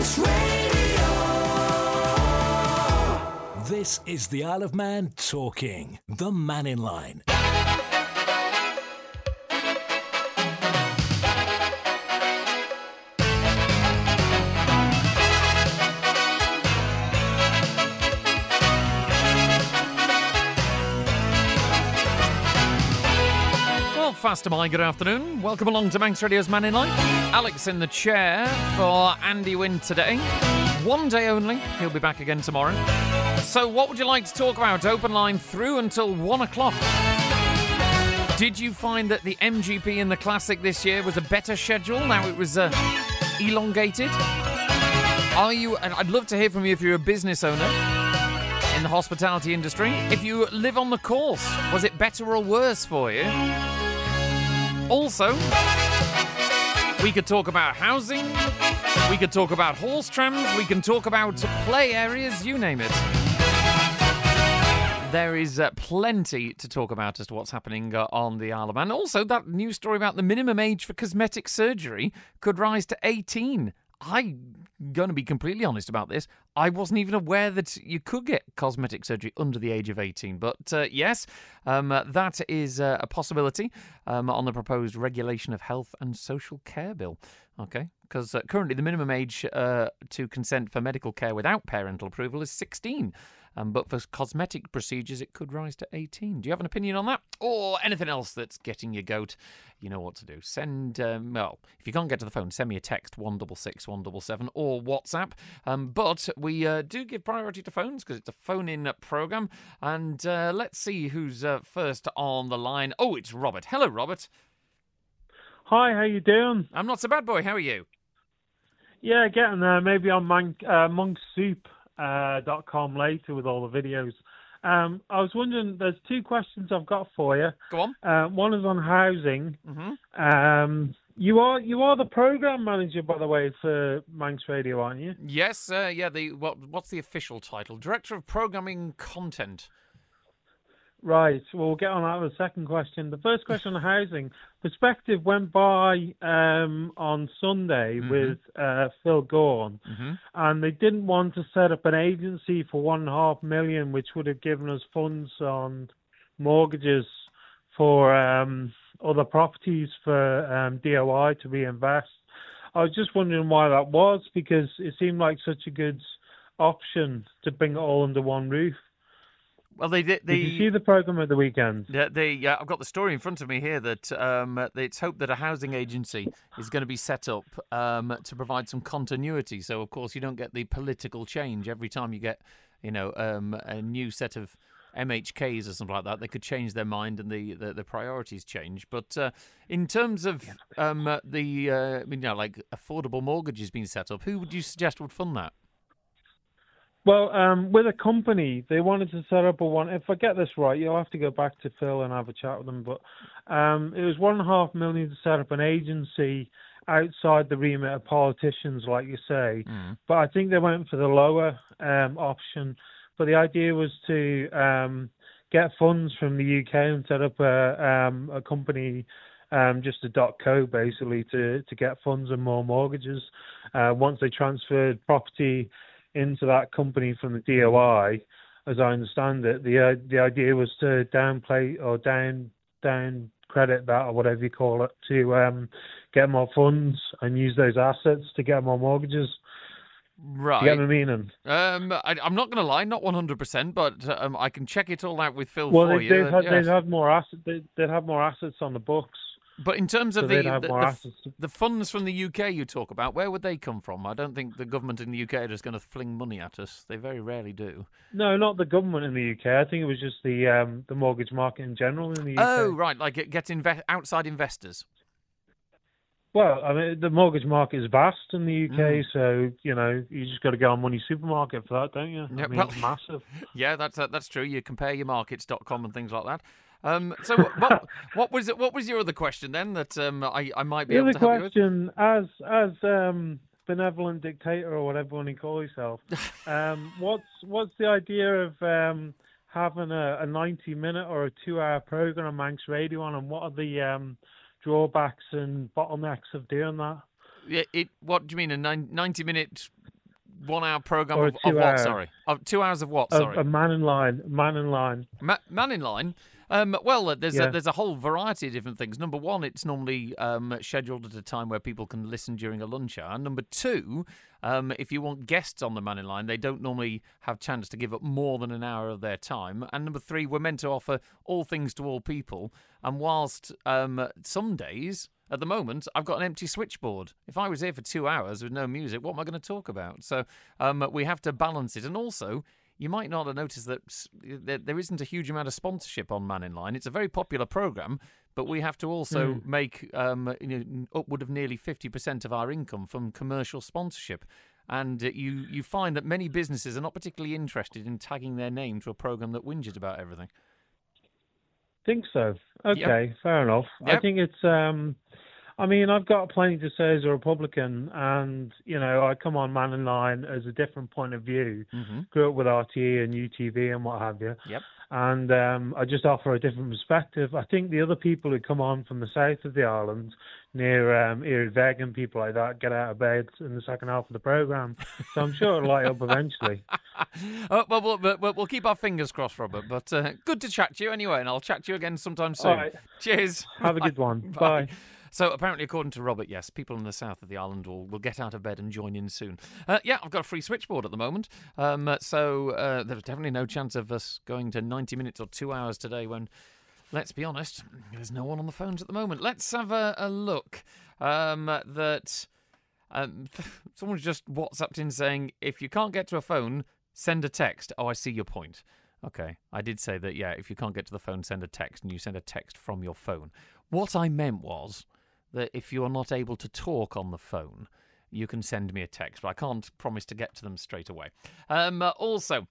Manx Radio. This is the Isle of Man talking. The Manning Line. Fast am I, good afternoon. Welcome along to Manx Radio's Man in Line. Alex in the chair for Andy Wynn today. One day only. He'll be back again tomorrow. So what would you like to talk about? Open line through until 1 o'clock. Did you find that the MGP in the Classic this year was a better schedule? Now it was elongated. I'd love to hear from you if you're a business owner in the hospitality industry. If you live on the course, was it better or worse for you? Also, we could talk about housing, we could talk about horse trams, we can talk about play areas, you name it. There is plenty to talk about as to what's happening on the Isle of Man. Also, that news story about the minimum age for cosmetic surgery could rise to 18. I'm going to be completely honest about this. I wasn't even aware that you could get cosmetic surgery under the age of 18. But yes, that is a possibility on the proposed Regulation of Health and Social Care Bill. Okay, because currently the minimum age to consent for medical care without parental approval is 16. But for cosmetic procedures, it could rise to 18. Do you have an opinion on that? Or anything else that's getting your goat? You know what to do. Send, if you can't get to the phone, send me a text, 166 177, or WhatsApp. But we do give priority to phones because it's a phone-in programme. And let's see who's first on the line. Oh, it's Robert. Hello, Robert. Hi, how you doing? I'm not so bad, boy. How are you? Yeah, getting there. Maybe on monksoup.com later with all the videos. I was wondering, there's two questions I've got for you. Go on. One is on housing. Mm-hmm. You are the program manager, by the way, for Manx Radio, aren't you? Yes. What's the official title? Director of Programming Content. Right. Well, we'll get on that with the second question. The first question on housing. Perspective went by on Sunday with Phil Gorn, and they didn't want to set up an agency for $1.5 million, which would have given us funds on mortgages for other properties for DOI to reinvest. I was just wondering why that was, because it seemed like such a good option to bring it all under one roof. Well, they did. Did you see the programme at the weekend? Yeah, I've got the story in front of me here that it's hoped that a housing agency is going to be set up to provide some continuity. So, of course, you don't get the political change every time you get, a new set of MHKs or something like that. They could change their mind and the priorities change. But in terms of affordable mortgages being set up, who would you suggest would fund that? Well, with a company, they wanted to set up if I get this right, you'll have to go back to Phil and have a chat with them, but it was $1.5 million to set up an agency outside the remit of politicians, like you say. But I think they went for the lower option. But the idea was to get funds from the UK and set up a company, just a .co, basically, to get funds and more mortgages. Once they transferred property into that company from the DOI, as I understand it, the idea was to downplay or down credit that, or whatever you call it, to get more funds and use those assets to get more mortgages. Right. Do you get my meaning? I'm not going to lie, not 100%, but I can check it all out with Phil for you. They'd have more assets. They'd have more assets on the books. But in terms of the funds from the UK you talk about, where would they come from? I don't think the government in the UK are just going to fling money at us. They very rarely do. No, not the government in the UK. I think it was just the mortgage market in general in the UK. Oh, right, like get outside investors. Well, I mean, the mortgage market is vast in the UK, so, you just got to go on Money Supermarket for that, don't you? Yeah, it's massive. Yeah, that's true. You compare your markets.com and things like that. So what was your other question then that I might be able to help you with? The other question, as benevolent dictator or whatever you call yourself, what's the idea of having a 90-minute or a 2-hour program on Manx Radio on, and what are the drawbacks and bottlenecks of doing that? Yeah, what do you mean, a 90-minute 1 hour program Or of two what? hour. Sorry, of 2 hours of what? A Sorry, man in line. Man in line. Man in line. Well, there's Yeah. a whole variety of different things. Number one, it's normally scheduled at a time where people can listen during a lunch hour. Number two, if you want guests on the Man in Line, they don't normally have chance to give up more than an hour of their time. And number three, we're meant to offer all things to all people. And whilst some days, at the moment, I've got an empty switchboard. If I was here for 2 hours with no music, what am I going to talk about? So we have to balance it. And also, you might not have noticed that there isn't a huge amount of sponsorship on Man in Line. It's a very popular programme, but we have to also make upward of nearly 50% of our income from commercial sponsorship. And you find that many businesses are not particularly interested in tagging their name to a programme that whinges about everything. Think so. Okay, fair enough. Yep. I think it's. I mean, I've got plenty to say as a Republican, and I come on Man in Line as a different point of view. Mm-hmm. Grew up with RTE and UTV and what have you. Yep. And I just offer a different perspective. I think the other people who come on from the south of the island, near Eirveg and people like that, get out of bed in the second half of the programme. So I'm sure it'll light up eventually. We'll keep our fingers crossed, Robert. But good to chat to you anyway, and I'll chat to you again sometime soon. All right. Cheers. Have a good one. Bye. So apparently, according to Robert, yes, people in the south of the island will get out of bed and join in soon. Yeah, I've got a free switchboard at the moment. So there's definitely no chance of us going to 90 minutes or 2 hours today when, let's be honest, there's no one on the phones at the moment. Let's have a look. Someone's just WhatsApped in saying, if you can't get to a phone, send a text. Oh, I see your point. Okay, I did say that, yeah, if you can't get to the phone, send a text, and you send a text from your phone. What I meant was that if you're not able to talk on the phone, you can send me a text, but I can't promise to get to them straight away. Also,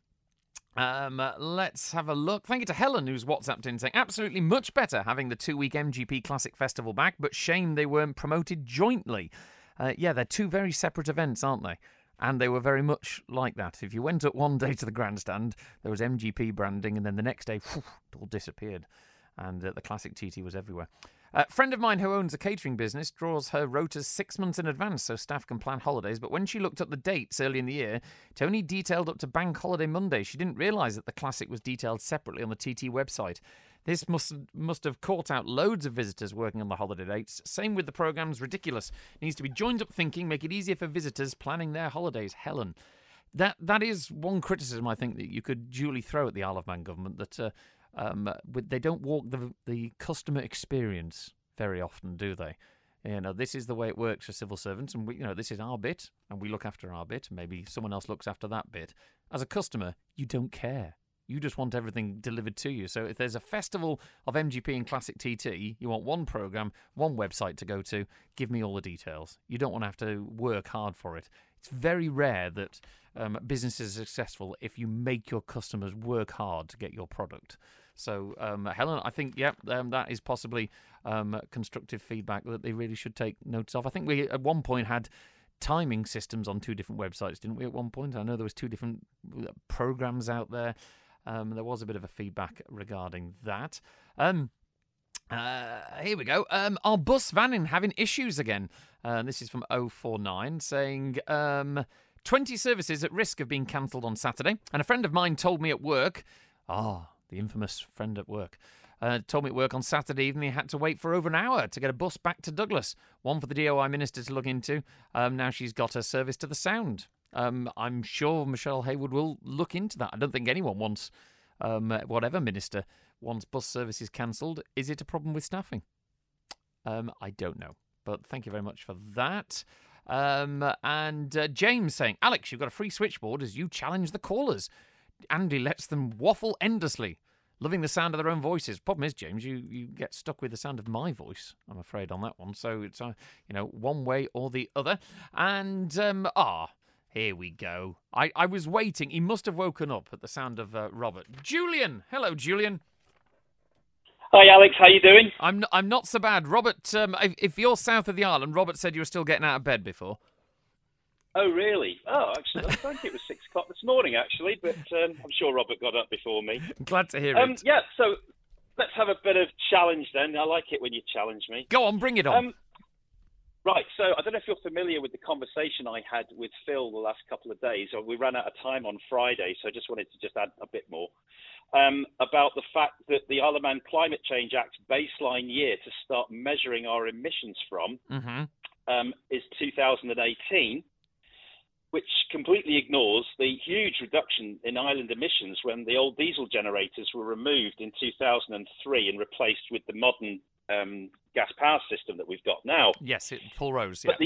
let's have a look. Thank you to Helen, who's WhatsApped in saying, absolutely much better having the 2-week MGP Classic Festival back, but shame they weren't promoted jointly. Yeah, they're two very separate events, aren't they? And they were very much like that. If you went up one day to the grandstand, there was MGP branding, and then the next day, it all disappeared. And the classic TT was everywhere. A friend of mine who owns a catering business draws her rotas 6 months in advance so staff can plan holidays, but when she looked at the dates early in the year, it only detailed up to Bank Holiday Monday. She didn't realise that the classic was detailed separately on the TT website. This must have caught out loads of visitors working on the holiday dates. Same with the programme's ridiculous. It needs to be joined up thinking, make it easier for visitors planning their holidays. Helen. That is one criticism I think that you could duly throw at the Isle of Man government, that they don't walk the customer experience very often, do they? This is the way it works for civil servants, and this is our bit, and we look after our bit. Maybe someone else looks after that bit. As a customer, you don't care. You just want everything delivered to you. So if there's a festival of MGP and Classic TT, you want one programme, one website to go to, give me all the details. You don't want to have to work hard for it. It's very rare that businesses are successful if you make your customers work hard to get your product. So, Helen, I think, that is possibly constructive feedback that they really should take notice of. I think we, at one point, had timing systems on two different websites, didn't we, at one point? I know there was two different programs out there. There was a bit of a feedback regarding that. Here we go. Our bus vanning having issues again. This is from 049 saying 20 services at risk of being cancelled on Saturday. And a friend of mine told me at work, the infamous friend at work, told me at work on Saturday evening he had to wait for over an hour to get a bus back to Douglas. One for the DOI minister to look into. Now she's got her service to the Sound. I'm sure Michelle Haywood will look into that. I don't think anyone wants, whatever minister wants bus services cancelled. Is it a problem with staffing? I don't know. But thank you very much for that. And James saying, Alex, you've got a free switchboard as you challenge the callers. Andy lets them waffle endlessly, loving the sound of their own voices. Problem is, James, you get stuck with the sound of my voice, I'm afraid, on that one. So it's, one way or the other. And, here we go. I was waiting. He must have woken up at the sound of Robert. Julian. Hello, Julian. Hi, Alex. How you doing? I'm not so bad. Robert, if you're south of the island, Robert said you were still getting out of bed before. Oh, really? Oh, actually, I think it was 6 o'clock this morning, actually, but I'm sure Robert got up before me. Glad to hear it. Yeah, so let's have a bit of challenge then. I like it when you challenge me. Go on, bring it on. Right, so I don't know if you're familiar with the conversation I had with Phil the last couple of days. We ran out of time on Friday, so I just wanted to just add a bit more about the fact that the Isle of Man Climate Change Act's baseline year to start measuring our emissions from is 2018, which completely ignores the huge reduction in island emissions when the old diesel generators were removed in 2003 and replaced with the modern gas power system that we've got now. Yes, full rose. But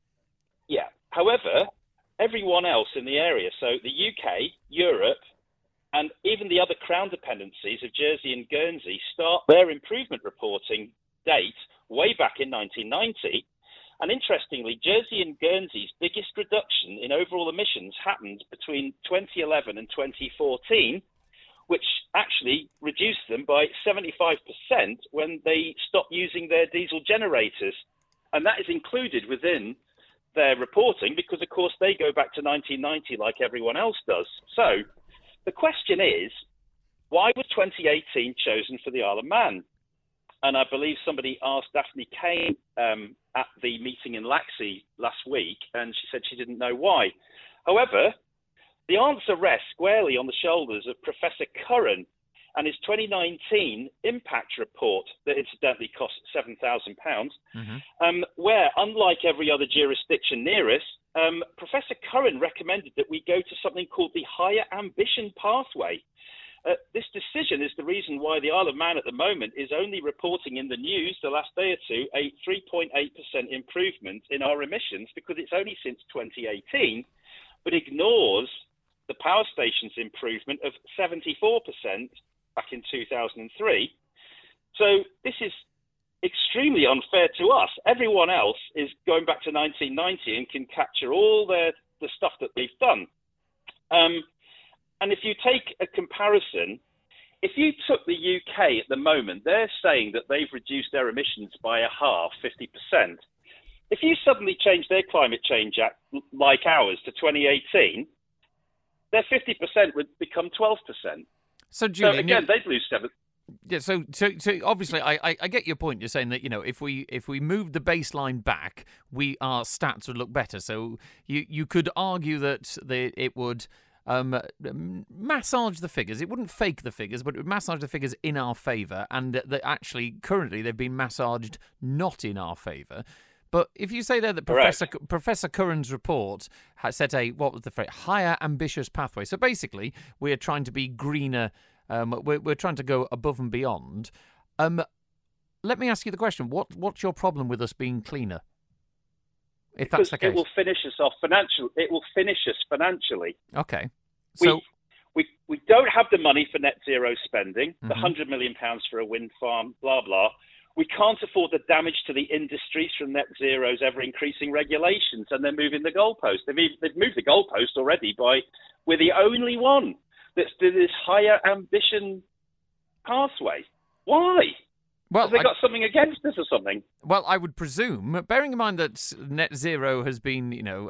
however, everyone else in the area, so the UK, Europe, and even the other crown dependencies of Jersey and Guernsey, start their improvement reporting date way back in 1990. And interestingly, Jersey and Guernsey's biggest reduction in overall emissions happened between 2011 and 2014, which actually reduced them by 75% when they stopped using their diesel generators. And that is included within their reporting because, of course, they go back to 1990 like everyone else does. So the question is, why was 2018 chosen for the Isle of Man? And I believe somebody asked Daphne Kane at the meeting in Laxey last week, and she said she didn't know why. However, the answer rests squarely on the shoulders of Professor Curran and his 2019 impact report that incidentally cost £7,000, where, unlike every other jurisdiction near us, Professor Curran recommended that we go to something called the Higher Ambition Pathway. This decision is the reason why the Isle of Man at the moment is only reporting in the news the last day or two a 3.8% improvement in our emissions because it's only since 2018, but ignores the power station's improvement of 74% back in 2003. So this is extremely unfair to us. Everyone else is going back to 1990 and can capture all the stuff that they've done. And if you take a comparison, if you took the UK at the moment, they're saying that they've reduced their emissions by a half, 50%. If you suddenly change their climate change act like ours to 2018, their 50% would become 12%. So, Julian, again, they'd lose 7%. Yeah, so obviously, I get your point. You're saying that, you know, if we move the baseline back, our stats would look better. So you could argue that it would massage the figures. It wouldn't fake the figures, but it would massage the figures in our favour, and that actually currently they've been massaged not in our favour. But if you say there that Professor Curran's report has set what was the phrase, higher ambitious pathway. So basically, we're trying to be greener. We're trying to go above and beyond. Let me ask you the question: what's your problem with us being cleaner? If that's the case, it will finish us off financially. It will finish us financially. Okay, so we don't have the money for net zero spending. The £100 million for a wind farm, blah blah. We can't afford the damage to the industries from net zero's ever-increasing regulations, and they're moving the goalpost. They've moved the goalpost already we're the only one that's did this higher ambition pathway. Why? Well, have they got something against us or something? Well, I would presume, bearing in mind that net zero has been,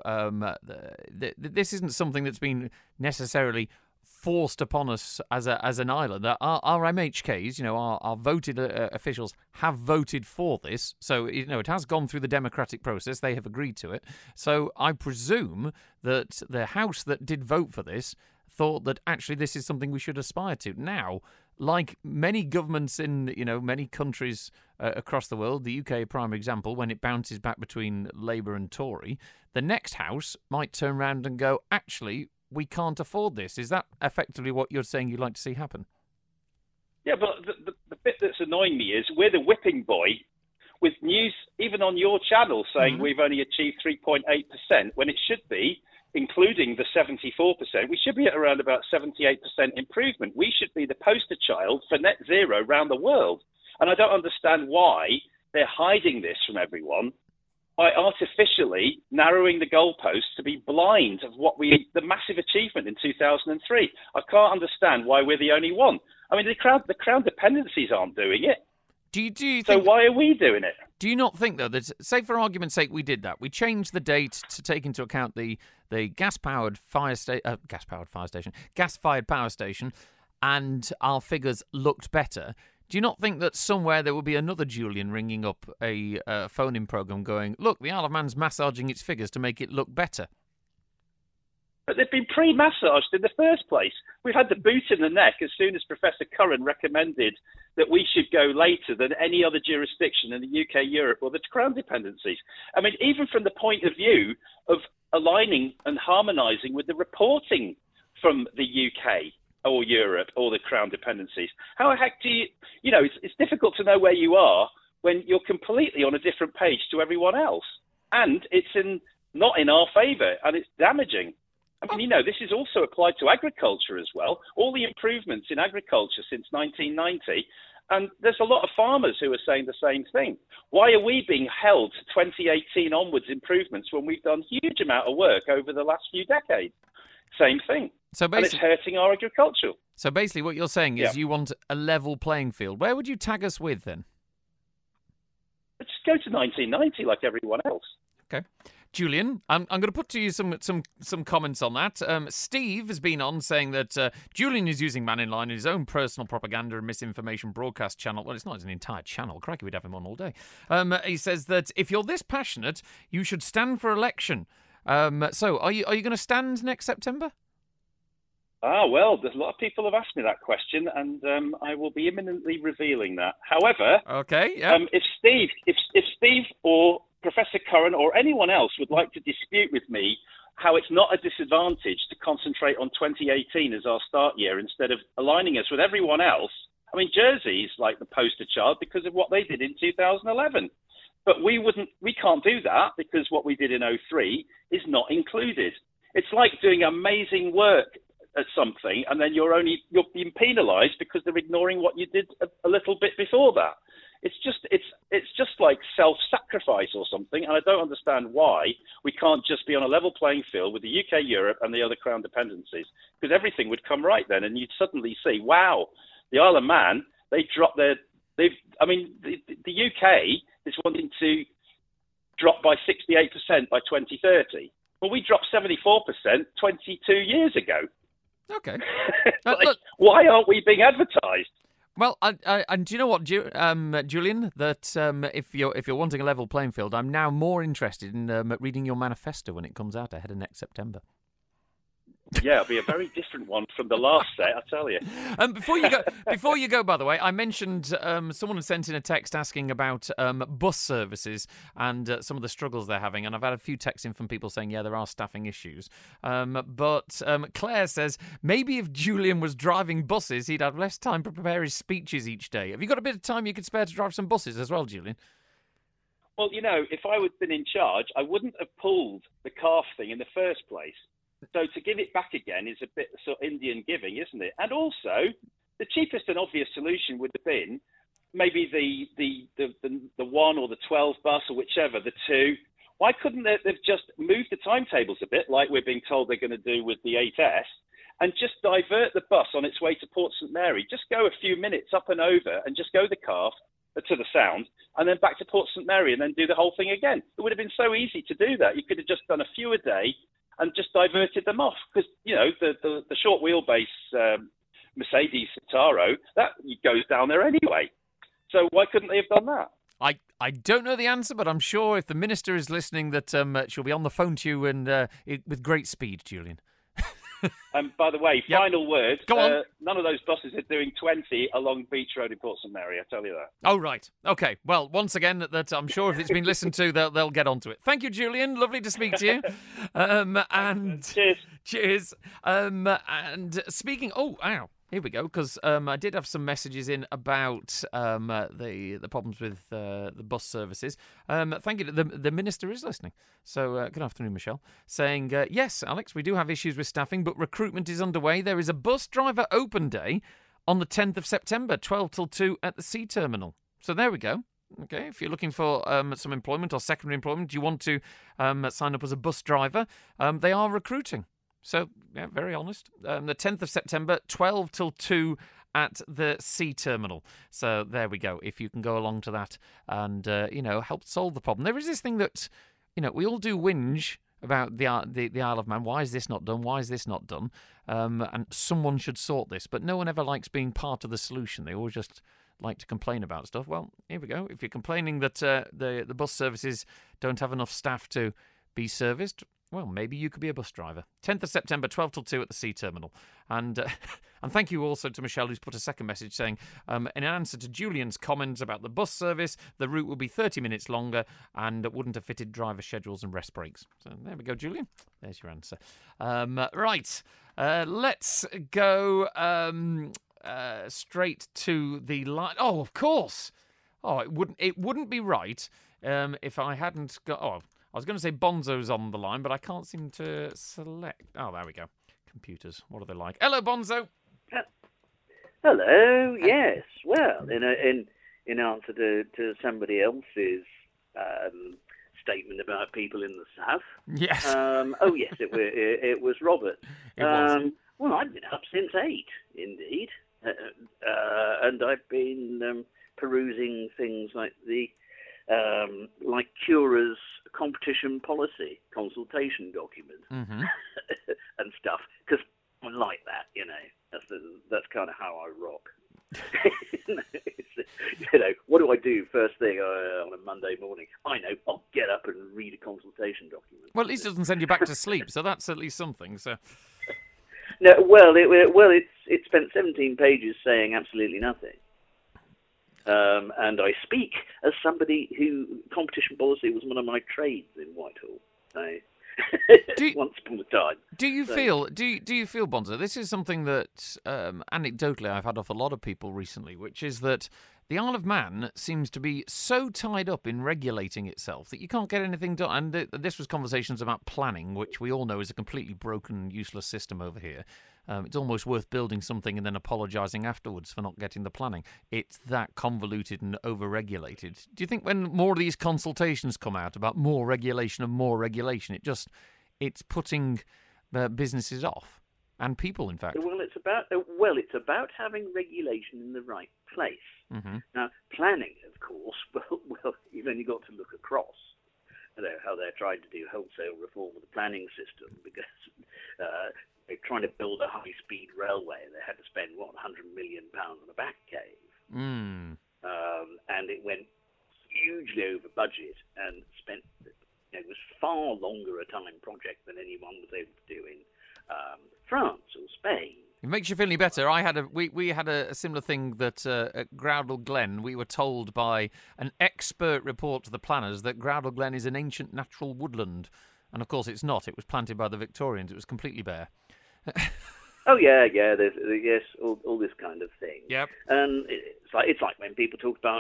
this isn't something that's been necessarily forced upon us as an island. Our MHKs, our voted officials have voted for this. So, it has gone through the democratic process. They have agreed to it. So I presume that the House that did vote for this thought that actually this is something we should aspire to. Now, like many governments in, many countries across the world, the UK a prime example, when it bounces back between Labour and Tory, the next House might turn around and go, actually, we can't afford this. Is that effectively what you're saying you'd like to see happen? Yeah, but the bit that's annoying me is we're the whipping boy with news, even on your channel, saying we've only achieved 3.8% when it should be, including the 74%, we should be at around about 78% improvement. We should be the poster child for net zero around the world. And I don't understand why they're hiding this from everyone by artificially narrowing the goalposts to be blind of the massive achievement in 2003. I can't understand why we're the only one. I mean, the crown dependencies aren't doing it. Do you think, so why are we doing it? Do you not think, though, that, say for argument's sake, we did that? We changed the date to take into account the gas-fired power station, and our figures looked better. Do you not think that somewhere there will be another Julian ringing up a phone-in programme going, look, the Isle of Man's massaging its figures to make it look better? But they've been pre-massaged in the first place. We've had the boot in the neck as soon as Professor Curran recommended that we should go later than any other jurisdiction in the UK, Europe, or the Crown dependencies. I mean, even from the point of view of aligning and harmonising with the reporting from the UK or Europe or the Crown dependencies. How the heck do you, it's difficult to know where you are when you're completely on a different page to everyone else. And it's not in our favour, and it's damaging. I mean, this is also applied to agriculture as well. All the improvements in agriculture since 1990, and there's a lot of farmers who are saying the same thing. Why are we being held to 2018 onwards improvements when we've done huge amount of work over the last few decades? Same thing. And it's hurting our agriculture. So basically what you're saying is you want a level playing field. Where would you tag us with then? Let's go to 1990 like everyone else. Okay. Julian, I'm going to put to you some comments on that. Steve has been on saying that Julian is using Man in Line in his own personal propaganda and misinformation broadcast channel. Well, it's not an entire channel. Crikey, we'd have him on all day. He says that if you're this passionate, you should stand for election. So are you going to stand next September? Well, there's a lot of people have asked me that question, and I will be imminently revealing that. However, if Steve or Professor Curran or anyone else would like to dispute with me how it's not a disadvantage to concentrate on 2018 as our start year instead of aligning us with everyone else. I mean, Jersey's like the poster child because of what they did in 2011. But we can't do that because what we did in 2003 is not included. It's like doing amazing work at something and then you're being penalised because they're ignoring what you did a little bit before that. It's just like self-sacrifice or something, and I don't understand why we can't just be on a level playing field with the UK, Europe, and the other Crown dependencies, because everything would come right then, and you'd suddenly see, wow, the Isle of Man, they dropped the UK is wanting to drop by 68% by 2030. Well, we dropped 74% 22 years ago. Okay. Why aren't we being advertised? Well, and do you know what, Julian? That if you're wanting a level playing field, I'm now more interested in reading your manifesto when it comes out ahead of next September. Yeah, it'll be a very different one from the last set, I tell you. Before you go, by the way, I mentioned someone had sent in a text asking about bus services and some of the struggles they're having, and I've had a few texts in from people saying, yeah, there are staffing issues. But Claire says, maybe if Julian was driving buses, he'd have less time to prepare his speeches each day. Have you got a bit of time you could spare to drive some buses as well, Julian? Well, if I had been in charge, I wouldn't have pulled the calf thing in the first place. So to give it back again is a bit sort of Indian giving, isn't it? And also, the cheapest and obvious solution would have been maybe the 1 or the 12 bus or whichever, the 2. Why couldn't they've just moved the timetables a bit, like we're being told they're going to do with the 8S, and just divert the bus on its way to Port St Mary? Just go a few minutes up and over and just go the calf to the Sound and then back to Port St Mary and then do the whole thing again. It would have been so easy to do that. You could have just done a few a day and just diverted them off because, the short wheelbase Mercedes Citaro, that goes down there anyway. So why couldn't they have done that? I don't know the answer, but I'm sure if the minister is listening that she'll be on the phone to you and with great speed, Julian. By the way, final word. Go on. None of those buses are doing 20 along Beach Road in Port St Mary, I tell you that. Oh, right. Okay. Well, once again, that I'm sure if it's been listened to, they'll get onto it. Thank you, Julian. Lovely to speak to you. And cheers. And speaking... Oh, ow. Here we go, because I did have some messages in about the problems with the bus services. Thank you. The minister is listening. So good afternoon, Michelle. Saying, yes, Alex, we do have issues with staffing, but recruitment is underway. There is a bus driver open day on the 10th of September, 12 till 2 at the Sea Terminal. So there we go. Okay, if you're looking for some employment or secondary employment, you want to sign up as a bus driver, they are recruiting. So, yeah, very honest. The 10th of September, 12 till 2 at the Sea Terminal. So there we go. If you can go along to that and, help solve the problem. There is this thing that, we all do whinge about the Isle of Man. Why is this not done? Why is this not done? And someone should sort this. But no one ever likes being part of the solution. They always just like to complain about stuff. Well, here we go. If you're complaining that the bus services don't have enough staff to be serviced, well, maybe you could be a bus driver. 10th of September, 12 till 2 at the C Terminal. And and thank you also to Michelle, who's put a second message saying, in answer to Julian's comments about the bus service, the route will be 30 minutes longer and wouldn't have fitted driver schedules and rest breaks. So there we go, Julian. There's your answer. Right. Let's go straight to the line. Oh, of course. Oh, it wouldn't be right if I hadn't got... Oh, I was going to say Bonzo's on the line, but I can't seem to select... Oh, there we go. Computers. What are they like? Hello, Bonzo. Hello. Yes. Well, in answer to somebody else's statement about people in the south. Yes. Yes, it was Robert. It was. Well, I've been up since 8, indeed, and I've been perusing things like like Cura's competition policy consultation document and stuff, because I like that, that's kind of how I rock. What do I do first thing on a Monday morning? I know, I'll get up and read a consultation document. Well, at least it doesn't send you back to sleep, so that's at least something. So, no, it spent 17 pages saying absolutely nothing. And I speak as somebody who competition policy was one of my trades in Whitehall. Once upon a time. Do you feel, Bonzo, this is something that anecdotally I've had off a lot of people recently, which is that the Isle of Man seems to be so tied up in regulating itself that you can't get anything done. And this was conversations about planning, which we all know is a completely broken, useless system over here. It's almost worth building something and then apologising afterwards for not getting the planning. It's that convoluted and over-regulated. Do you think when more of these consultations come out about more regulation, it's putting businesses off and people, in fact? Well, it's about having regulation in the right place. Mm-hmm. Now, planning, of course, well, you've only got to look across. How they're trying to do wholesale reform of the planning system because they're trying to build a high-speed railway. They had to spend, £100 million on a back cave. And it went hugely over budget and it was far longer a time project than anyone was able to do in France or Spain. It makes you feel any better. We had a similar thing that at Groudle Glen, we were told by an expert report to the planners that Groudle Glen is an ancient natural woodland. And of course it's not. It was planted by the Victorians. It was completely bare. Oh yeah. There's all this kind of thing. Yep. And it's like when people talk about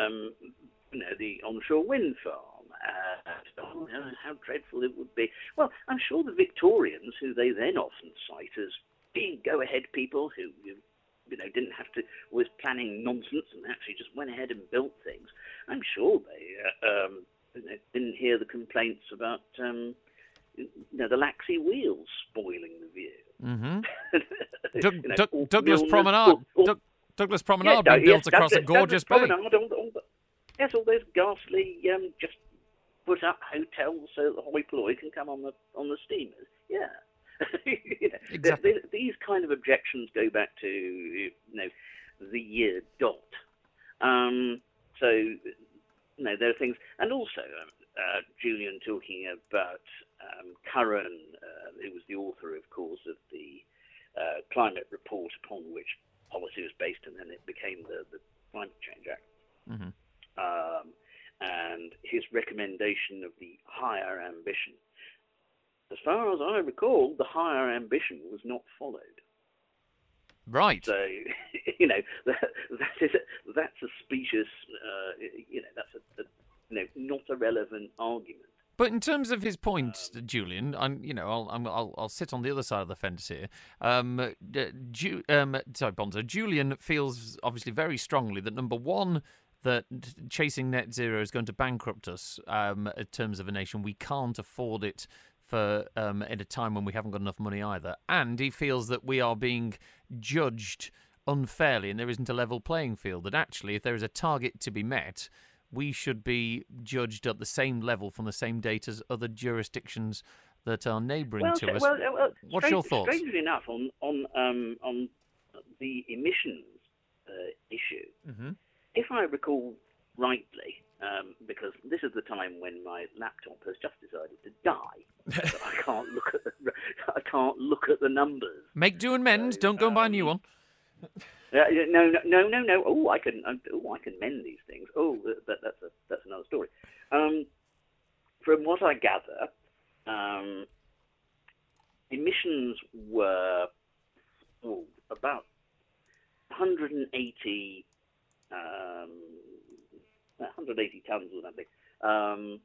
the onshore wind farm. How dreadful it would be. Well, I'm sure the Victorians, who they then often cite as being go-ahead people who didn't have to was planning nonsense and actually just went ahead and built things. I'm sure they didn't hear the complaints about the Laxey wheels spoiling the view. Mm-hmm. Douglas Promenade. Douglas Promenade being built across a gorgeous bay. All those ghastly just put up hotels so that the hoi polloi can come on the steamers. Yeah. Exactly. These kind of objections go back to the year dot. There are things, and also Julian talking about Curran, who was the author, of course, of the climate report upon which policy was based, and then it became the Climate Change Act. Mm-hmm. And his recommendation of the higher ambition. As far as I recall, the higher ambition was not followed. Right. So, that's a specious, that's not a relevant argument. But in terms of his point, Julian, I'll sit on the other side of the fence here. Bonzo. Julian feels obviously very strongly that number one, that chasing net zero is going to bankrupt us in terms of a nation. We can't afford it for at a time when we haven't got enough money either. And he feels that we are being judged unfairly and there isn't a level playing field. That actually, if there is a target to be met, we should be judged at the same level from the same date as other jurisdictions that are neighbouring to us. What's your thoughts? Strangely enough, on the emissions issue, mm-hmm. if I recall rightly, because this is the time when my laptop has just decided to die, so I can't look at the numbers. Make do and mend. Don't go and buy a new one. No. Oh, I can mend these things. Oh, that's another story. From what I gather, emissions were about 180 tons or something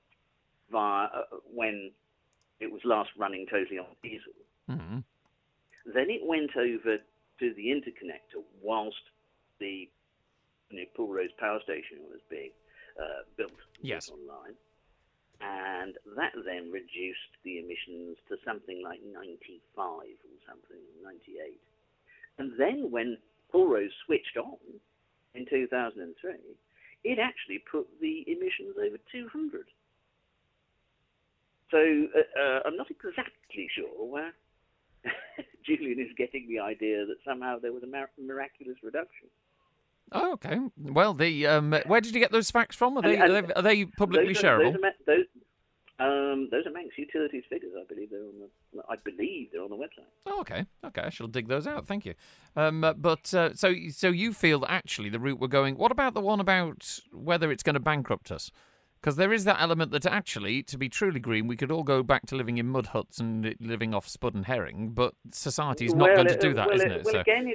when it was last running totally on diesel. Mm-hmm. Then it went over to the interconnector whilst the Pulrose power station was being built online. And that then reduced the emissions to something like 95 or something, 98. And then when Pulrose switched on in 2003, it actually put the emissions over 200. So I'm not exactly sure where Julian is getting the idea that somehow there was a miraculous reduction. Oh, okay. Well, where did you get those facts from? Are they publicly shareable? Those are Manx Utilities figures. I believe they're on the website. Oh, okay. I shall dig those out. Thank you. So you feel that actually the route we're going. What about the one about whether it's going to bankrupt us? Because there is that element that actually, to be truly green, we could all go back to living in mud huts and living off spud and herring. But society's not going to do that, isn't it? Well, again,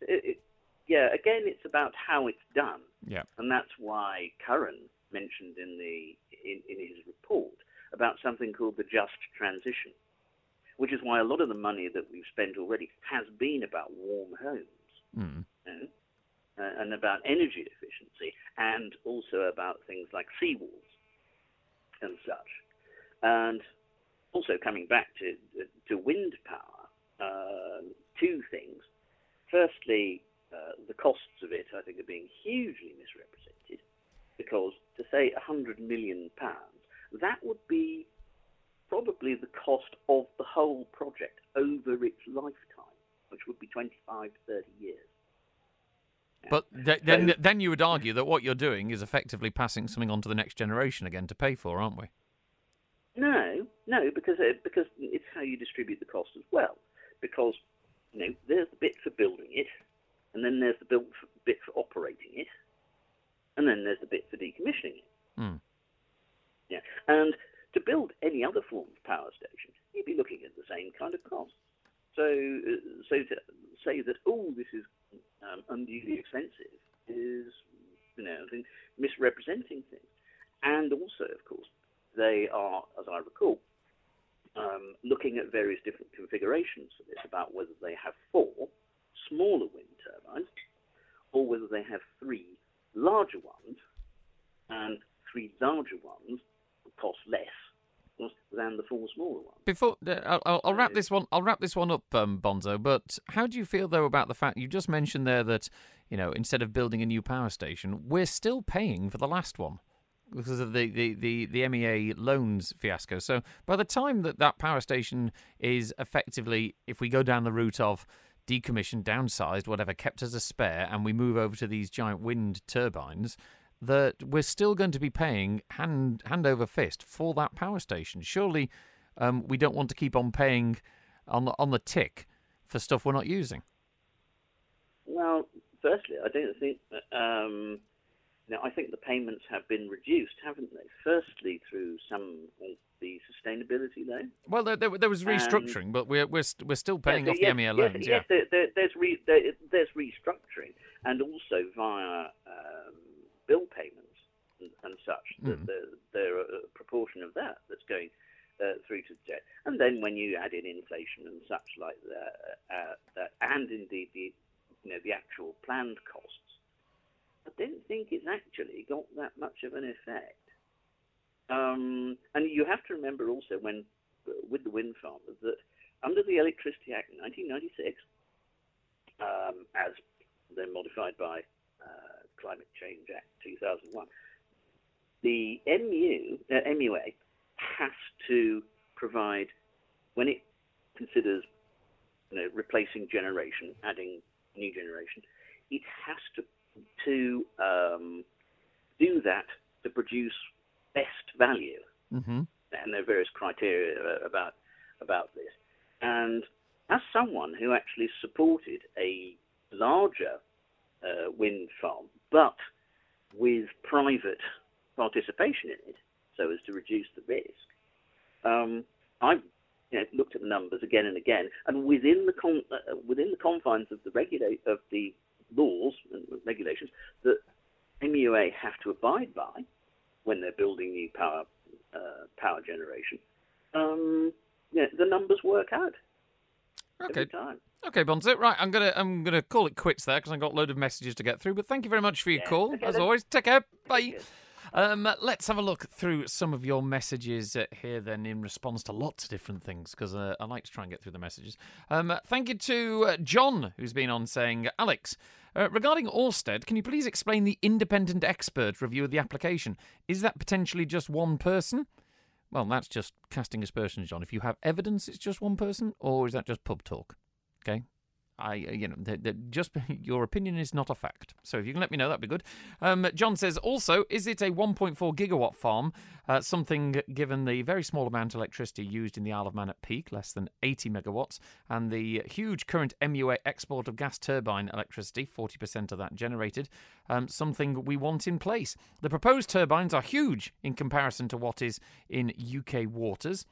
it's about how it's done. Yeah. And that's why Curran mentioned in his report about something called the just transition, which is why a lot of the money that we've spent already has been about warm homes, and about energy efficiency, and also about things like seawalls and such. And also coming back to wind power, two things. Firstly, the costs of it, I think, are being hugely misrepresented, because to say £100 million, that would be probably the cost of the whole project over its lifetime, which would be 25, 30 years. But then you would argue that what you're doing is effectively passing something on to the next generation again to pay for, aren't we? No, because it's how you distribute the cost as well. Because there's the bit for building it, and then there's the bit for operating it, and then there's the bit for decommissioning it. Mm. Yeah, and to build any other form of power station, you'd be looking at the same kind of costs. So to say that this is unduly expensive is, misrepresenting things. And also, of course, they are, as I recall, looking at various different configurations for this, about whether they have 4 smaller wind turbines or whether they have 3 larger ones, and 3 larger ones will cost less than the 4 smaller ones. Before I'll wrap this one. I'll wrap this one up, Bonzo. But how do you feel though about the fact you just mentioned there that instead of building a new power station, we're still paying for the last one because of the MEA loans fiasco. So by the time that power station is effectively, if we go down the route of decommissioned, downsized, whatever, kept as a spare, and we move over to these giant wind turbines, that we're still going to be paying hand over fist for that power station. Surely we don't want to keep on paying on the tick for stuff we're not using. Well, firstly, I don't think I think the payments have been reduced, haven't they? Firstly, through some of the sustainability loan. Well, there was restructuring, but we're still paying off the MEA loans. Yes, there's restructuring, and also via bill payments and such. There are a proportion of that's going through to debt, and then when you add in inflation and such like that, and indeed the actual planned costs, I don't think it's actually got that much of an effect. And you have to remember also with the wind farmers that under the Electricity Act 1996, as then modified by Climate Change Act 2001, the MUA has to provide, when it considers replacing generation, adding new generation, it has to to do that to produce best value. Mm-hmm. And there are various criteria about this. And as someone who actually supported a larger wind farm, but with private participation in it, so as to reduce the risk, I've looked at the numbers again and again, and within the confines of the laws and regulations that MUA have to abide by when they're building new power generation, the numbers work out. Okay. Every time. Okay, Bonzo. Right, I'm gonna call it quits there because I've got a load of messages to get through. But thank you very much for your call, as always. Take care. Bye. Let's have a look through some of your messages here then in response to lots of different things because I like to try and get through the messages. Thank you to John, who's been on saying, Alex, regarding Ørsted, can you please explain the independent expert review of the application? Is that potentially just one person? Well, that's just casting aspersions, John. If you have evidence it's just one person, or is that just pub talk? Okay? Just your opinion is not a fact. So if you can let me know, that'd be good. John says, also, is it a 1.4 gigawatt farm? Something given the very small amount of electricity used in the Isle of Man at peak, less than 80 megawatts, and the huge current MUA export of gas turbine electricity, 40% of that generated, something we want in place. The proposed turbines are huge in comparison to what is in UK waters.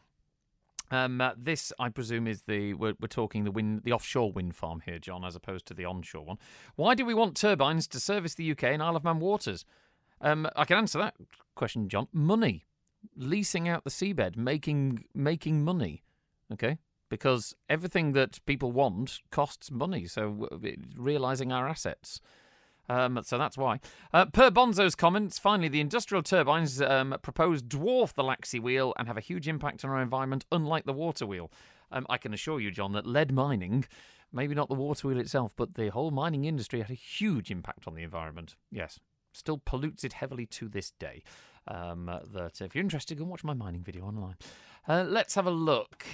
This, I presume, is we're talking the offshore wind farm here, John, as opposed to the onshore one. Why do we want turbines to service the UK and Isle of Man waters? I can answer that question, John. Money, leasing out the seabed, making money. Okay, because everything that people want costs money. So realising our assets. So that's why. Per Bonzo's comments, finally, the industrial turbines proposed dwarf the Laxey wheel and have a huge impact on our environment, unlike the water wheel. I can assure you, John, that lead mining, maybe not the water wheel itself, but the whole mining industry had a huge impact on the environment. Yes, still pollutes it heavily to this day. That if you're interested, go and watch my mining video online. Let's have a look.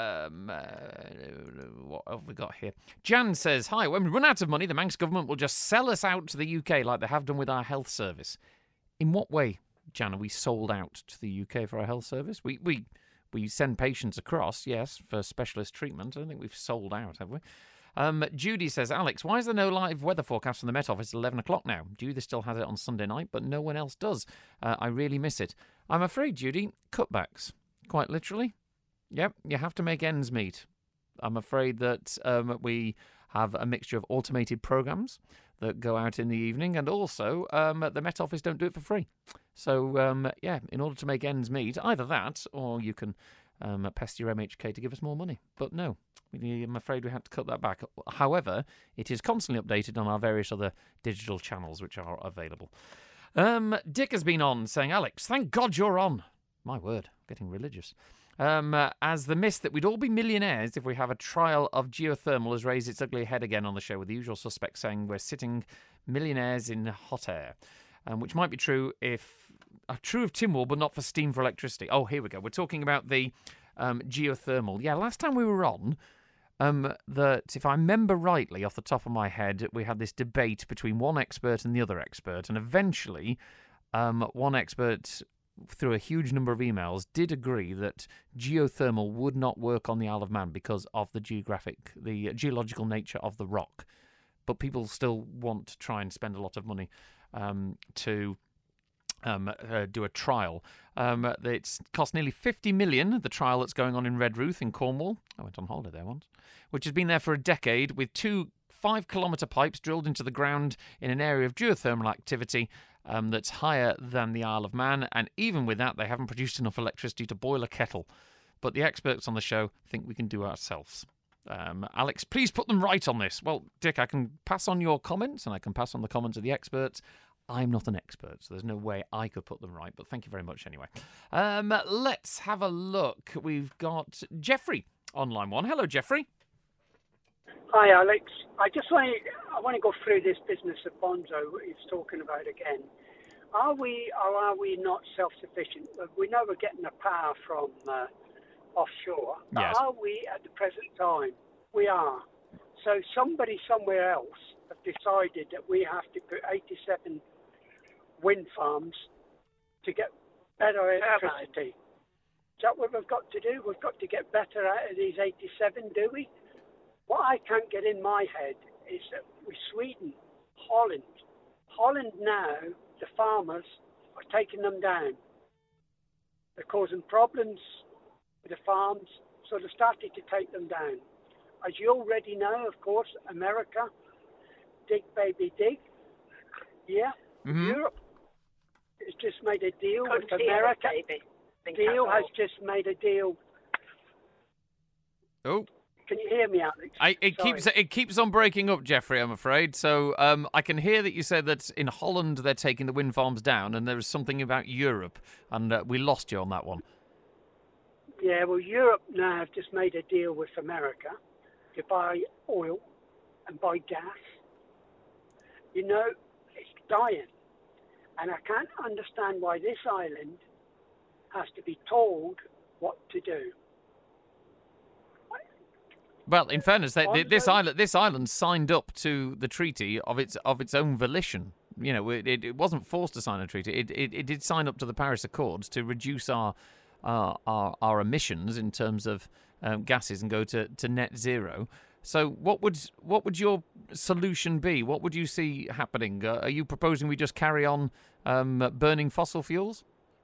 What have we got here? Jan says, hi, when we run out of money, the Manx government will just sell us out to the UK like they have done with our health service. In what way, Jan, are we sold out to the UK for our health service? We send patients across, yes, for specialist treatment. I don't think we've sold out, have we? Judy says, Alex, why is there no live weather forecast from the Met Office at 11 o'clock now? Judy still has it on Sunday night, but no one else does. I really miss it. I'm afraid, Judy, cutbacks. Quite literally. Yep, you have to make ends meet. I'm afraid that we have a mixture of automated programs that go out in the evening, and also the Met Office don't do it for free. So, in order to make ends meet, either that, or you can pester your MHK to give us more money. But no, I'm afraid we had to cut that back. However, it is constantly updated on our various other digital channels which are available. Dick has been on saying, Alex, thank God you're on. My word, getting religious. As the myth that we'd all be millionaires if we have a trial of geothermal has raised its ugly head again on the show, with the usual suspects saying we're sitting millionaires in hot air, which might be true of Tynwald, but not for steam for electricity. Oh, here we go. We're talking about the geothermal. Yeah, last time we were on, that if I remember rightly off the top of my head, we had this debate between one expert and the other expert, and eventually one expert, through a huge number of emails, did agree that geothermal would not work on the Isle of Man because of the geological nature of the rock. But people still want to try and spend a lot of money to do a trial. It's cost nearly 50 million, the trial that's going on in Redruth in Cornwall. I went on holiday there once. Which has been there for a decade, with 2 5-kilometre pipes drilled into the ground in an area of geothermal activity that's higher than the Isle of Man, and even with that, they haven't produced enough electricity to boil a kettle. But the experts on the show think we can do it ourselves. Alex, please put them right on this. Well, Dick, I can pass on your comments, and I can pass on the comments of the experts. I'm not an expert, so there's no way I could put them right, but thank you very much anyway. Let's have a look. We've got Jeffrey on line 1. Hello, Jeffrey. Hi, Alex. I want to go through this business that Bonzo is talking about again. Are we or are we not self-sufficient? We know we're getting the power from offshore. Yes. Are we at the present time? We are. So somebody somewhere else have decided that we have to put 87 wind farms to get better electricity. Is that what we've got to do? We've got to get better out of these 87, do we? What I can't get in my head is that with Sweden, Holland now, the farmers are taking them down. They're causing problems with the farms, so they're starting to take them down. As you already know, of course, America, dig baby dig. Yeah, Europe has just made a deal with America. Deal has just made a deal. Oh. Can you hear me, Alex? It keeps on breaking up, Jeffrey, I'm afraid. So I can hear that you said that in Holland they're taking the wind farms down, and there was something about Europe, and we lost you on that one. Yeah, well, Europe now have just made a deal with America to buy oil and buy gas. You know, it's dying. And I can't understand why this island has to be told what to do. Well, in fairness, this island signed up to the treaty of its own volition. You know, it wasn't forced to sign a treaty. It did sign up to the Paris Accords to reduce our emissions in terms of gases and go to net zero. So, what would your solution be? What would you see happening? Are you proposing we just carry on burning fossil fuels?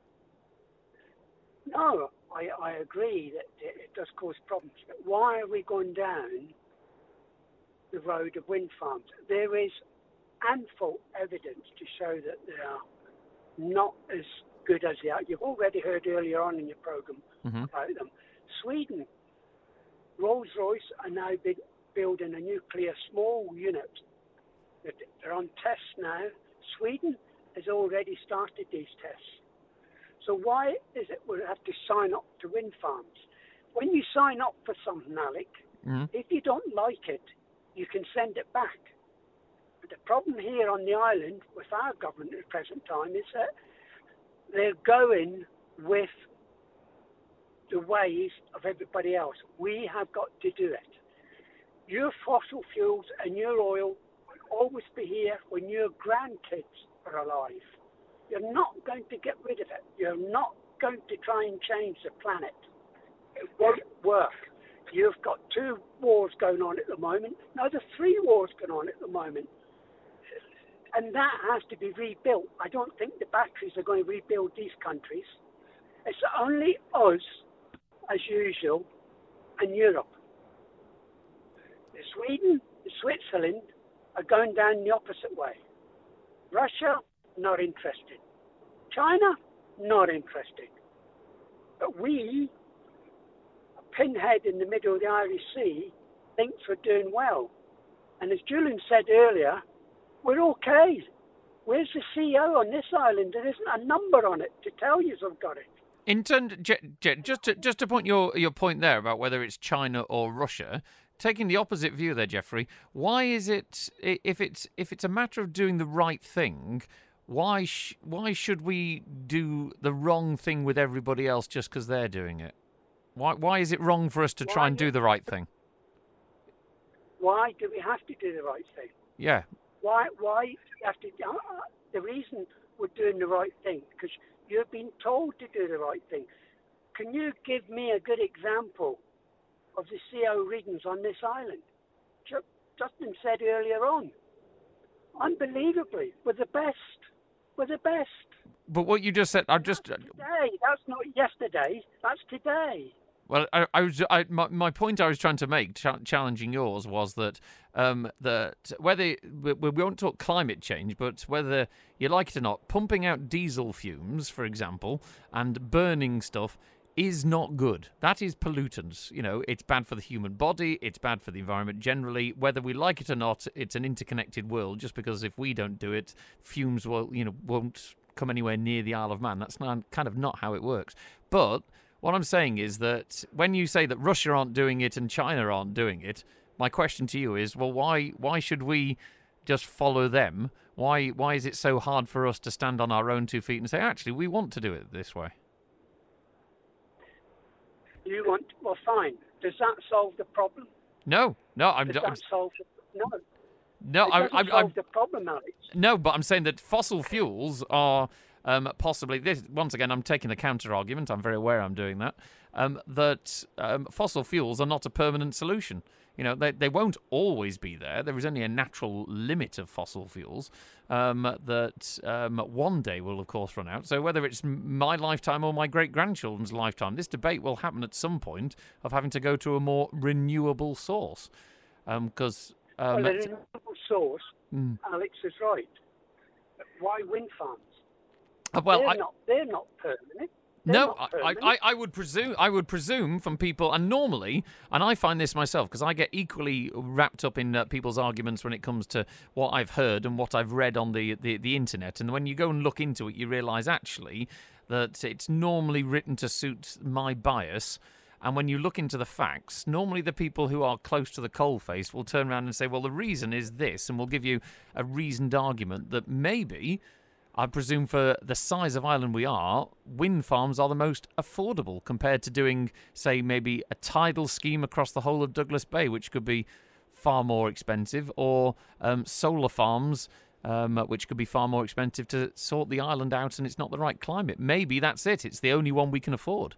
No. I agree that it does cause problems, but why are we going down the road of wind farms? There is ample evidence to show that they are not as good as they are. You've already heard earlier on in your programme about them. Sweden, Rolls-Royce are now building a nuclear small unit. They're on tests now. Sweden has already started these tests. So why is it we have to sign up to wind farms? When you sign up for something, Alec, if you don't like it, you can send it back. But the problem here on the island with our government at the present time is that they're going with the ways of everybody else. We have got to do it. Your fossil fuels and your oil will always be here when your grandkids are alive. You're not going to get rid of it. You're not going to try and change the planet. It won't work. You've got 2 wars going on at the moment. No, there's 3 wars going on at the moment. And that has to be rebuilt. I don't think the batteries are going to rebuild these countries. It's only us, as usual, and Europe. Sweden and Switzerland are going down the opposite way. Russia, not interested. China, not interested. But we, a pinhead in the middle of the Irish Sea, thinks we're doing well. And as Julian said earlier, we're okay. Where's the CEO on this island? There isn't a number on it to tell you I've got it. In turn, just to point your point there about whether it's China or Russia, taking the opposite view there, Jeffrey, why is it if it's a matter of doing the right thing? Why should we do the wrong thing with everybody else just because they're doing it? Why is it wrong for us to try and do the right thing? Why do we have to do the right thing? Yeah. Why have to? The reason we're doing the right thing because you've been told to do the right thing. Can you give me a good example of the CO readings on this island? Justin said earlier on, unbelievably, we're the best. We're the best. But what you just said, That's today. That's not yesterday. That's today. Well, my point I was trying to make, challenging yours, was that whether we won't talk climate change, but whether you like it or not, pumping out diesel fumes, for example, and burning stuff is not good. That is pollutants. You know, it's bad for the human body. It's bad for the environment generally. Whether we like it or not, it's an interconnected world. Just because if we don't do it, fumes won't come anywhere near the Isle of Man. That's kind of not how it works. But what I'm saying is that when you say that Russia aren't doing it and China aren't doing it, my question to you is, well, why should we just follow them? Why is it so hard for us to stand on our own 2 feet and say, actually, we want to do it this way? Well, fine. Does that solve the problem? No. No. No, It doesn't solve the problem, Alex. No, but I'm saying that fossil fuels are possibly this. Once again, I'm taking the counter argument. I'm very aware I'm doing that. That fossil fuels are not a permanent solution. You know, they won't always be there. There is only a natural limit of fossil fuels that one day will, of course, run out. So whether it's my lifetime or my great-grandchildren's lifetime, this debate will happen at some point of having to go to a more renewable source. Because well, a renewable source, Alex is right. Why wind farms? They're not permanent. No, I would presume from people, and normally, and I find this myself, because I get equally wrapped up in people's arguments when it comes to what I've heard and what I've read on the internet, and when you go and look into it, you realise actually that it's normally written to suit my bias, and when you look into the facts, normally the people who are close to the coalface will turn around and say, well, the reason is this, and will give you a reasoned argument that maybe, I presume for the size of island we are, wind farms are the most affordable compared to doing, say, maybe a tidal scheme across the whole of Douglas Bay, which could be far more expensive, or solar farms, which could be far more expensive to sort the island out and it's not the right climate. Maybe that's it. It's the only one we can afford.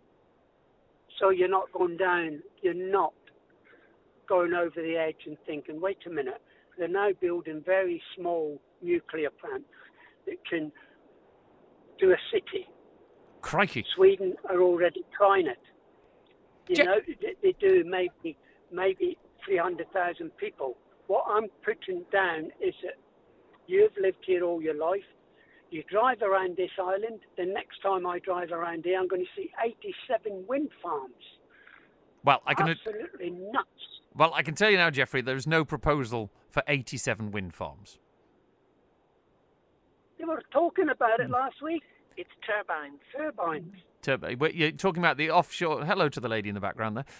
So you're not going down, you're not going over the edge and thinking, wait a minute, they're now building very small nuclear plants that can do a city. Crikey. Sweden are already trying it. You know, they do maybe 300,000 people. What I'm putting down is that you've lived here all your life. You drive around this island. The next time I drive around here, I'm going to see 87 wind farms. Well, absolutely nuts. Well, I can tell you now, Jeffrey, there's no proposal for 87 wind farms. They were talking about it last week. It's turbines. You're talking about the offshore. Hello to the lady in the background there.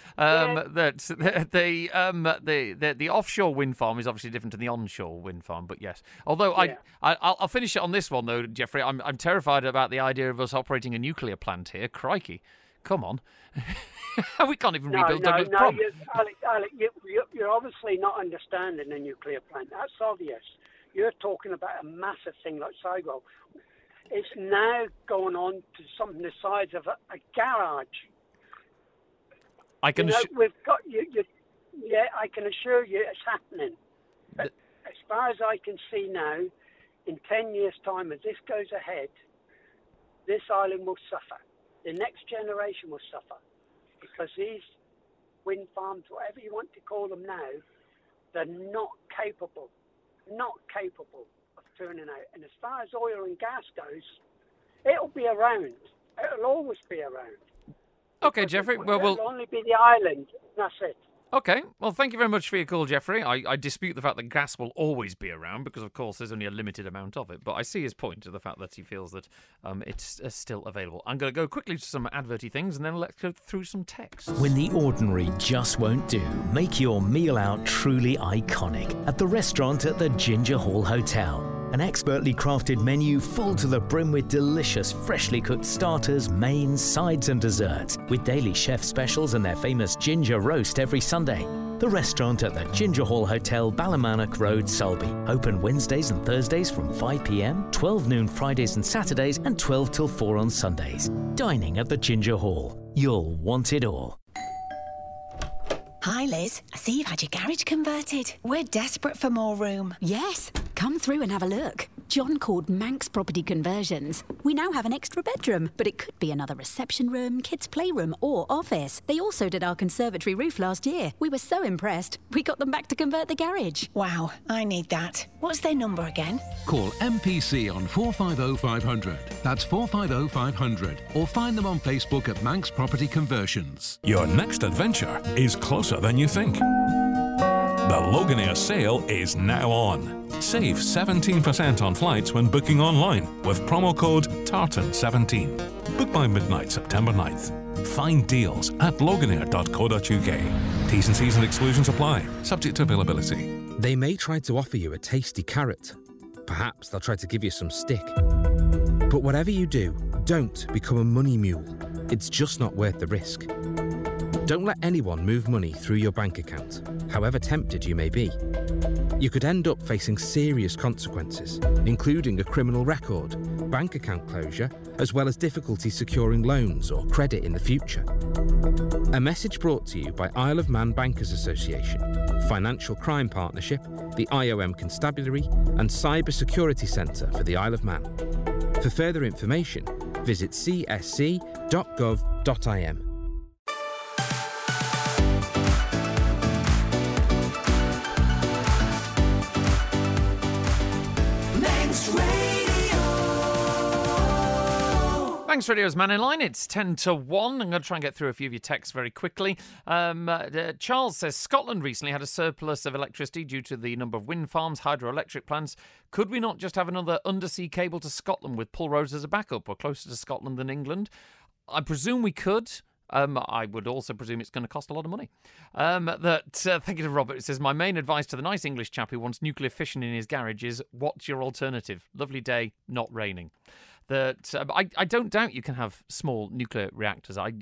The offshore wind farm is obviously different to the onshore wind farm, but yes. Although I'll finish it on this one though, Jeffrey. I'm terrified about the idea of us operating a nuclear plant here. Crikey, come on. We can't even rebuild Douglas Prom. Alec, you're obviously not understanding a nuclear plant. That's obvious. You're talking about a massive thing like Sidewell. It's now going on to something the size of a garage. I can we've got you. Yeah, I can assure you it's happening. But as far as I can see now, in 10 years' time, as this goes ahead, this island will suffer. The next generation will suffer because these wind farms, whatever you want to call them now, they're not capable of turning out. And as far as oil and gas goes, it'll be around. It'll always be around. Okay, Jeffrey. Well, it'll only be the island. That's it. Okay. Well, thank you very much for your call, Jeffrey. I dispute the fact that gas will always be around because, of course, there's only a limited amount of it. But I see his point to the fact that he feels that it's still available. I'm going to go quickly to some adverty things and then let's go through some text. When the ordinary just won't do, make your meal out truly iconic at the restaurant at the Ginger Hall Hotel. An expertly crafted menu full to the brim with delicious, freshly cooked starters, mains, sides and desserts, with daily chef specials and their famous ginger roast every Sunday. The restaurant at the Ginger Hall Hotel, Ballymanock Road, Sulby. Open Wednesdays and Thursdays from 5 p.m, 12 noon Fridays and Saturdays, and 12 till 4 on Sundays. Dining at the Ginger Hall. You'll want it all. Hi Liz, I see you've had your garage converted. We're desperate for more room. Yes, come through and have a look. John called Manx Property Conversions. We now have an extra bedroom, but it could be another reception room, kids' playroom or office. They also did our conservatory roof last year. We were so impressed, we got them back to convert the garage. Wow, I need that. What's their number again? Call MPC on 450 500. That's 450 500. Or find them on Facebook at Manx Property Conversions. Your next adventure is closer than you think. The Loganair sale is now on. Save 17% on flights when booking online with promo code TARTAN17. Book by midnight September 9th. Find deals at loganair.co.uk. T's and C's and exclusions apply, subject to availability. They may try to offer you a tasty carrot. Perhaps they'll try to give you some stick. But whatever you do, don't become a money mule. It's just not worth the risk. Don't let anyone move money through your bank account, however tempted you may be. You could end up facing serious consequences, including a criminal record, bank account closure, as well as difficulty securing loans or credit in the future. A message brought to you by Isle of Man Bankers Association, Financial Crime Partnership, the IOM Constabulary and Cyber Security Centre for the Isle of Man. For further information, visit csc.gov.im. Manx Radio's Man in Line. It's 10 to 1. I'm going to try and get through a few of your texts very quickly. Charles says, Scotland recently had a surplus of electricity due to the number of wind farms, hydroelectric plants. Could we not just have another undersea cable to Scotland with Pull Roads as a backup? We're closer to Scotland than England. I presume we could. I would also presume it's going to cost a lot of money. Thank you to Robert. It says, my main advice to the nice English chap who wants nuclear fission in his garage is, what's your alternative? Lovely day, not raining. I don't doubt you can have small nuclear reactors. I'm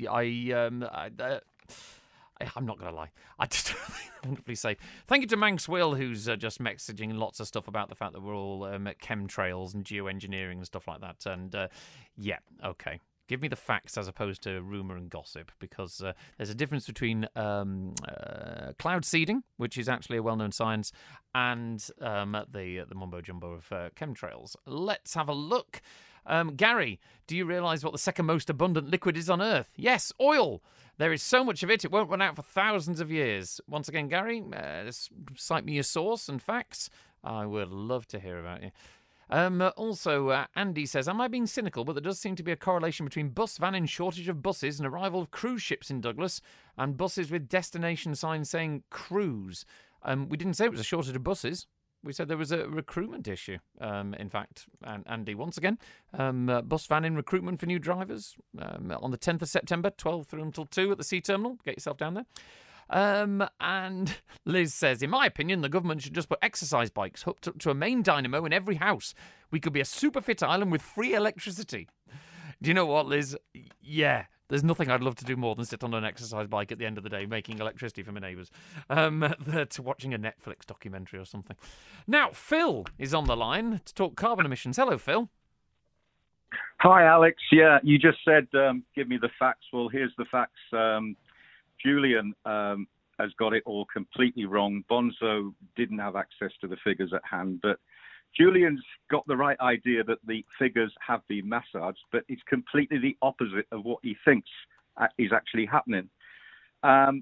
not going to lie. I just wonderfully safe. Thank you to Manx Will, who's just messaging lots of stuff about the fact that we're all at chemtrails and geoengineering and stuff like that. And yeah, okay. Give me the facts as opposed to rumour and gossip, because there's a difference between cloud seeding, which is actually a well-known science, and the mumbo-jumbo of chemtrails. Let's have a look. Gary, do you realise what the second most abundant liquid is on Earth? Yes, oil. There is so much of it, it won't run out for thousands of years. Once again, Gary, cite me your source and facts. I would love to hear about you. Also, Andy says, am I being cynical? But there does seem to be a correlation between bus van in shortage of buses and arrival of cruise ships in Douglas and buses with destination signs saying cruise. We didn't say it was a shortage of buses. We said there was a recruitment issue, in fact. And Andy, once again, bus van in recruitment for new drivers on the 10th of September, 12 through until 2 at the Sea Terminal. Get yourself down there. And Liz says, in my opinion, the government should just put exercise bikes hooked up to a main dynamo in every house. We could be a super fit island with free electricity. Do you know what, Liz? Yeah. There's nothing I'd love to do more than sit on an exercise bike at the end of the day making electricity for my neighbours. To watching a Netflix documentary or something. Now, Phil is on the line to talk carbon emissions. Hello, Phil. Hi, Alex. Yeah, you just said give me the facts. Well, here's the facts. Julian has got it all completely wrong. Bonzo didn't have access to the figures at hand, but Julian's got the right idea that the figures have been massaged, but it's completely the opposite of what he thinks is actually happening. From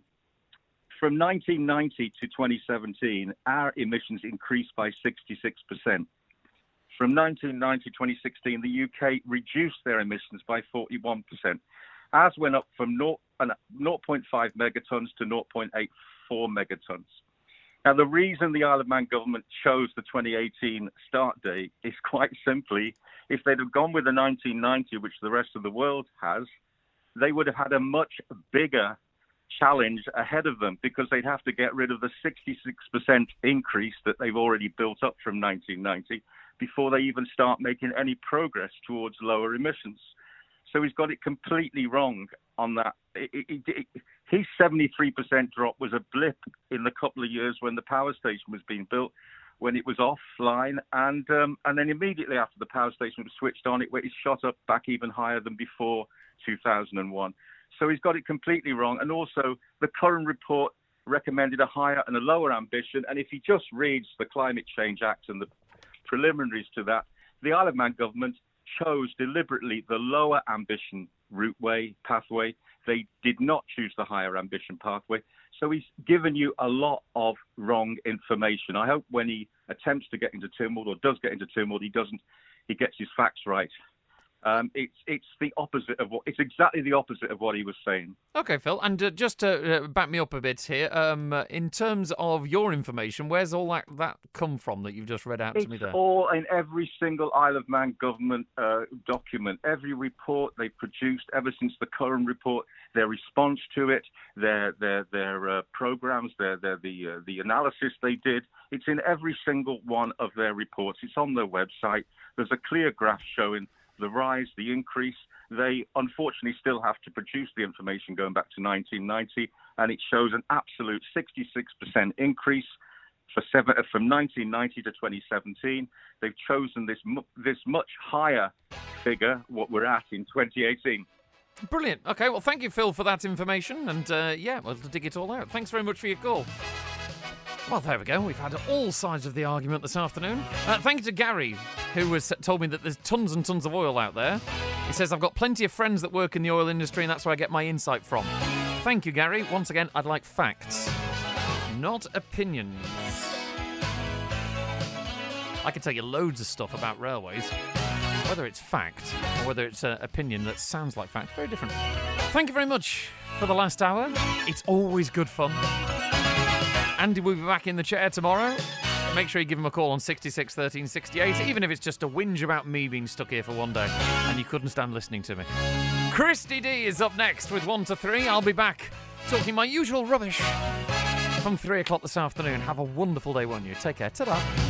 1990 to 2017, our emissions increased by 66%. From 1990 to 2016, the UK reduced their emissions by 41%. Ours went up from 0.5 megatons to 0.84 megatons. Now, the reason the Isle of Man government chose the 2018 start date is quite simply, if they'd have gone with the 1990, which the rest of the world has, they would have had a much bigger challenge ahead of them, because they'd have to get rid of the 66% increase that they've already built up from 1990 before they even start making any progress towards lower emissions. So he's got it completely wrong on that. His 73% drop was a blip in the couple of years when the power station was being built, when it was offline, and then immediately after the power station was switched on, it shot up back even higher than before 2001. So he's got it completely wrong. And also, the current report recommended a higher and a lower ambition. And if he just reads the Climate Change Act and the preliminaries to that, the Isle of Man government chose deliberately the lower ambition pathway. They did not choose the higher ambition pathway. So he's given you a lot of wrong information. I hope when he attempts to get into Tynwald, or does get into Tynwald, he gets his facts right. It's the opposite of it's exactly the opposite of what he was saying. Okay, Phil, and just to back me up a bit here, in terms of your information, where's all that come from that you've just read out to me there? It's all in every single Isle of Man government document, every report they produced ever since the current report, their response to it, their programs, the analysis they did. It's in every single one of their reports. It's on their website. There's a clear graph showing the rise, the increase. They unfortunately still have to produce the information going back to 1990, and it shows an absolute 66% increase from 1990 to 2017. They've chosen this much higher figure, what we're at in 2018. Brilliant. Okay, well, thank you, Phil, for that information, and we'll dig it all out. Thanks very much for your call. Well, there we go. We've had all sides of the argument this afternoon. Thank you to Gary, who has told me that there's tons and tons of oil out there. He says, I've got plenty of friends that work in the oil industry, and that's where I get my insight from. Thank you, Gary. Once again, I'd like facts, not opinions. I can tell you loads of stuff about railways. Whether it's fact or whether it's an opinion that sounds like fact, very different. Thank you very much for the last hour. It's always good fun. Andy will be back in the chair tomorrow. Make sure you give him a call on 66 13 68, even if it's just a whinge about me being stuck here for one day and you couldn't stand listening to me. Christy D is up next with 1 to 3. I'll be back talking my usual rubbish from 3 o'clock this afternoon. Have a wonderful day, won't you? Take care. Ta-da.